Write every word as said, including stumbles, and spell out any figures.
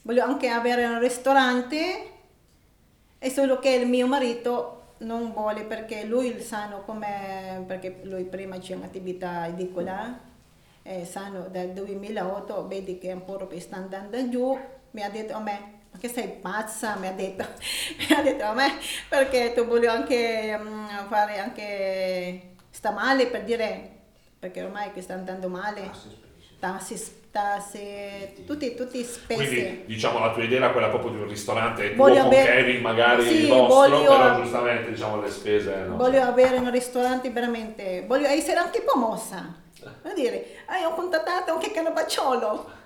voglio anche avere un ristorante, è solo che il mio marito non vuole perché lui sa come, perché lui prima c'è un'attività edicola, eh, sanno dal duemilaotto, vedi che un po' che sta andando giù, mi ha detto a me, ma che sei pazza, mi ha detto, mi ha detto a me, perché tu voglio anche mm, fare anche, sta male per dire, perché ormai che sta andando male, tassi, tasse, tutti, tutti Quindi spese. diciamo la tua idea era quella proprio di un ristorante tuo Voglio con avere, Kevin magari sì, vostro, però voglio, giustamente diciamo le spese no, voglio certo. avere un ristorante veramente, voglio essere anche famosa. Vuol dire, ah, ho contattato anche Cannavacciolo.